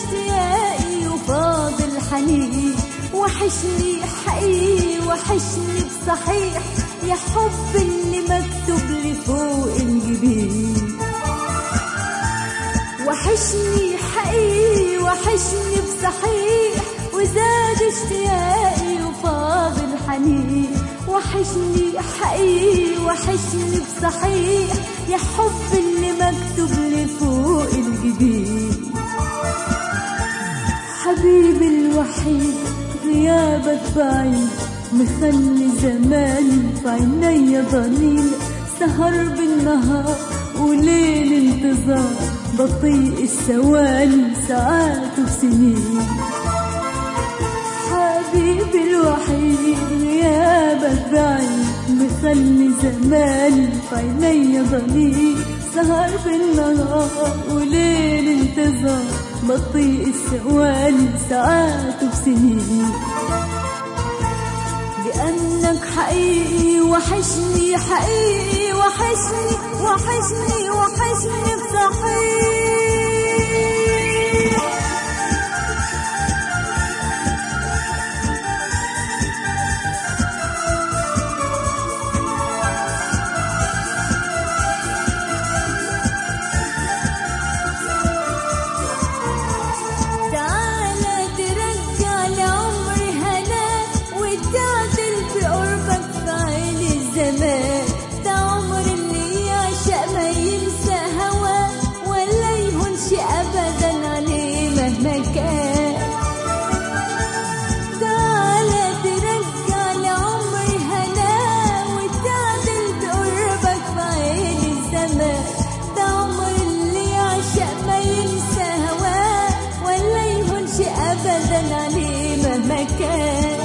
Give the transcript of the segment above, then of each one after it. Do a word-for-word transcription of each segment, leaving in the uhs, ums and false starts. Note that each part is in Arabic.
اشتياقي وفاض الحنين، وحشني حقيقي وحشني بصحيح يا حب اللي مكتوب لي فوق الجبين. وحشني حقيقي وحشني بصحيح وزاد اشتياقي وفاض الحنين، وحشني حقيقي وحشني بصحيح يا حب اللي مكتوب لي فوق الجبين. حبيبي الوحيد غيابك بعيد، مخلي زماني في عينيا ضنين، سهر بالنهار وليل انتظار، بطيء الثواني ساعات وسنين. حبيبي الوحيد غيابك بعيد، مخلي زماني في عينيا ضنين، سهر بالنهار وليل انتظار، بطيء الثواني ساعات وسنين. لأنك حقيقي وحشني حقيقي وحشني وحشني وحشني بصحيح. ده عمر اللي يعشق ما ينسى هواه، ولا يهونش أبدا عليه مهما كان. تعالى ترجع لعمري هناه وتعدل بقربك في عين الزمان. ده عمر اللي يعشق ما ينسى هواه، ولا يهونش أبدا عليه مهما كان.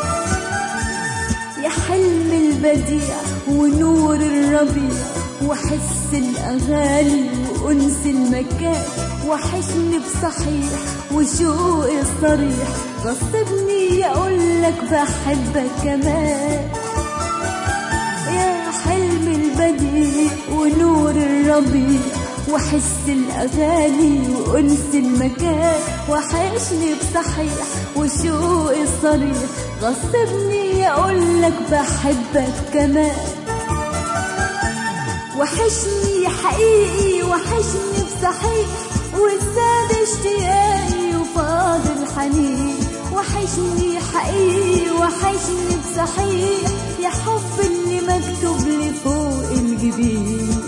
يا حلم البديع ونور الربيع وحس الأغاني وأنس المكان، وحشني بصحيح وشوقي الصريح، غصبني أقولك بحبك كمان. يا حلم البديع ونور الربيع وحس الأغاني وأنس المكان، وحشني بصحيح وشوقي الصريح، غصبني أقولك بحبك كمان. وحشني حقيقي وحشني بصحيح وزاد اشتياقي وفاض الحنين، وحشني حقيقي وحشني بصحيح يا حب اللي مكتوب لي فوق الجبين.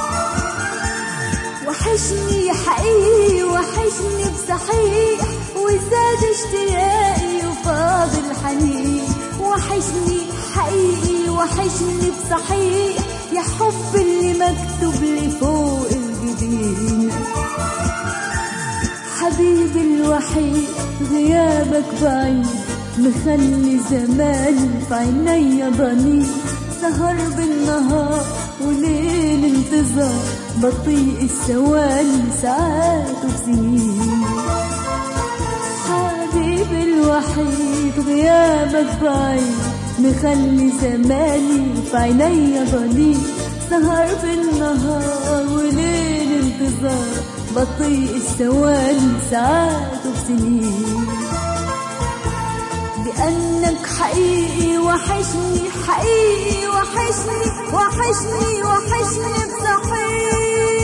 وحشني حقيقي وحشني بصحيح وزاد اشتياقي وفاض الحنين، وحشني حقيقي وحشني بصحيح يا حب اللي مكتوب لي فوق الجبين. حبيبي الوحيد غيابك بعيد، مخلي زماني في عينيا ضنين، سهر بالنهار وليل انتظار، بطيء الثواني ساعات وسنين. حبيبي الوحيد غيابك بعيد، مخلي زماني في عينيا ضنين، سهر بالنهار وليل انتظار، بطيء الثواني ساعات وسنين. لأنك حقيقي وحشني حقيقي وحشني وحشني وحشني بصحيح.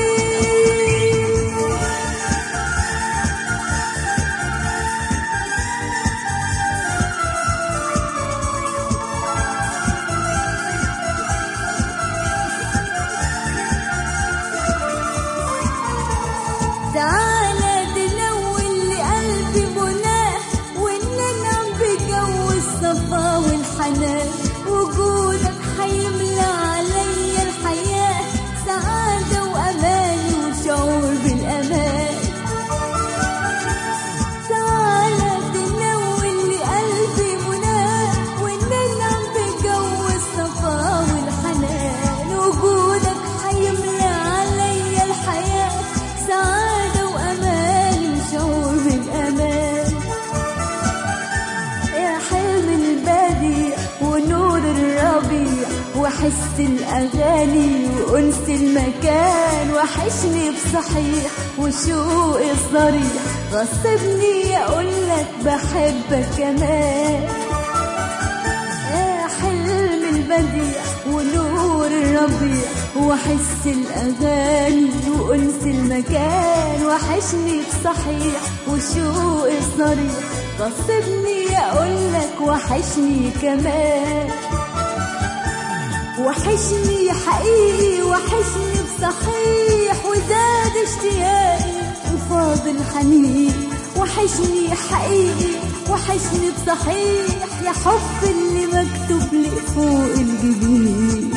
تعالى تلون لقلبي مناه، وننعم بجو الصفا والحنان، وجودك حيملى عليا الحياة سعادة وأمان وشعور بالأمان. تعالى تلون لقلبي مناه، وننعم بجو الصفا والحنان، وجودك حيملى عليا الحياة سعادة وأمان وشعور بالأمان. يا حلم البديع ونور الرب وحس الأغاني وأنس المكان، وحشني بصحيح وشوقي الصريح، غصبني أقولك بحبك كمان. يا حلم البديع ونور الربيع، وحس الأغاني وأنس المكان، وحشني بصحيح وشوقي الصريح، غصبني أقولك وحشني كمان. وحشني حقيقي وحشني بصحيح، وزاد اشتياقي وفاض الحنين. وحشني حقيقي وحشني بصحيح، يا حب اللي مكتوب لي فوق الجبين.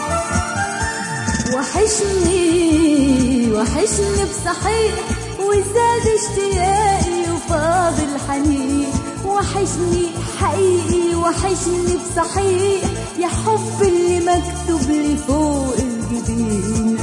وحشني وحشني بصحيح، وزاد اشتياقي وفاض الحنين. وحشني حقيقي وحشني بصحيح، يا حب اللي مكتوب لي فوق الجبين.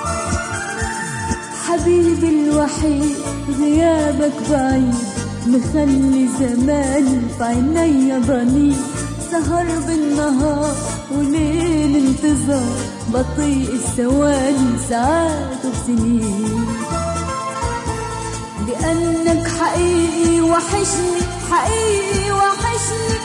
حبيبي الوحيد غيابك بعيد، مخلي زماني في عينيا ضنين. سهر بالنهار وليل انتظار، بطيء الثواني ساعات وسنين. لأنك حقيقي وحشني حقيقي وحشني